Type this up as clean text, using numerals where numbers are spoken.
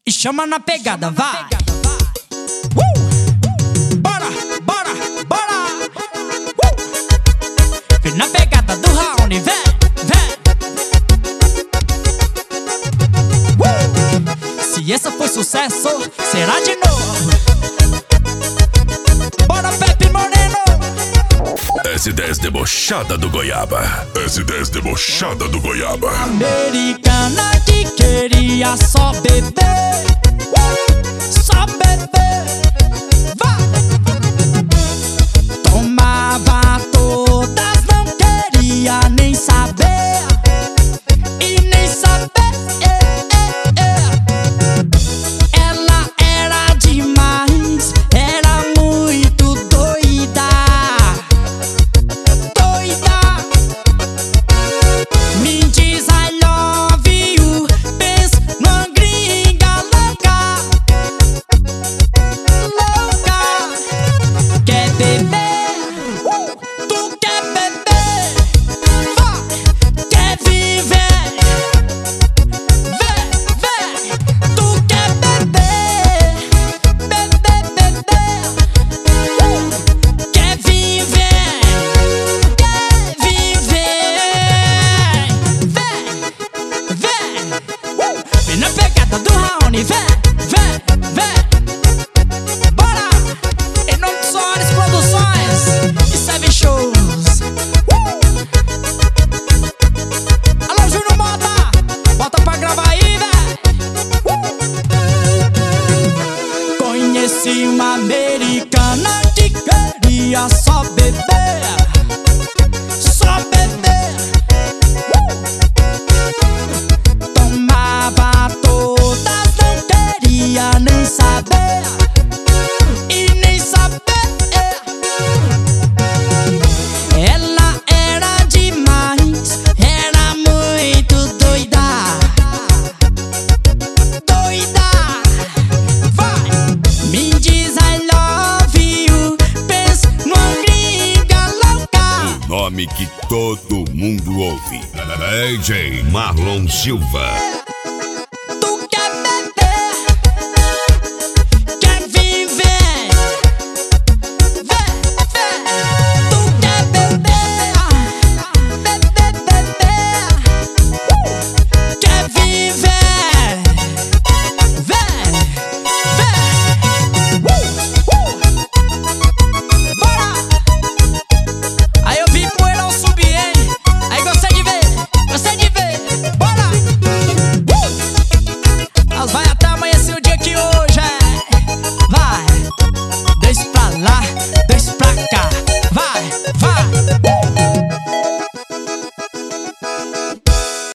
E chama na pegada, vai! Bora, bora, bora! Vem na pegada do Raoni, vem, vem! Se essa foi sucesso, será de novo. Bora, Pepe Moreno! S10 debochada do Goiaba. S10 debochada do Goiaba. Americana que queria só beber, só beber, vai! Tomava todas, não queria nem saber, e nem saber. Ela era demais, era muito doida, doida. Me diz I love you, pensa numa gringa louca, louca. Quer beber? Tu quer beber? Vai! Quer viver? Vem, vem! Tu quer beber? Beber, beber. Quer viver? Quer viver? Vem, vem! Vem na pegada do Raoni, vem, vem, vem! Bora! Em nome de Soares Produções e Seven Shows. Alô, Júnior Mota! Bota pra gravar aí, véi! Conheci uma americana que queria só beber, só beber. Tomava todas, não queria nem saber, e nem saber. Ela era demais, era muito doida, doida. Vai! Me diz I love you, pensa numa gringa louca. Nome que todo mundo ouve. DJ Marlon Silva.